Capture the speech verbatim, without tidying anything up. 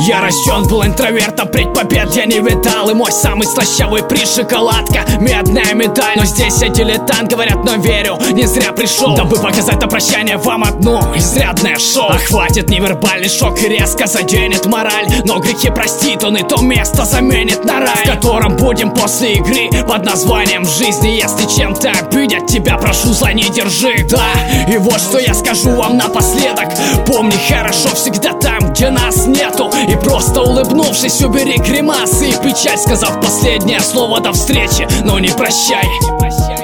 Я рожден был интровертом, пред побед я не видал. И мой самый слащавый приз — шоколадка, медная медаль. Но здесь я дилетант, говорят, но верю, не зря пришел, дабы показать на прощание вам одно изрядное шоу. А хватит невербальный шок и резко заденет мораль. Но грехи простит он, и то место заменит на рай, в котором будем после игры под названием жизни. Если чем-то обидят тебя, прошу, зла не держи. Да, и вот что я скажу вам напоследок: помни хорошо всегда там, где нас нету. И просто улыбнувшись, убери гримасы и печаль, сказав последнее слово до встречи, но не прощай.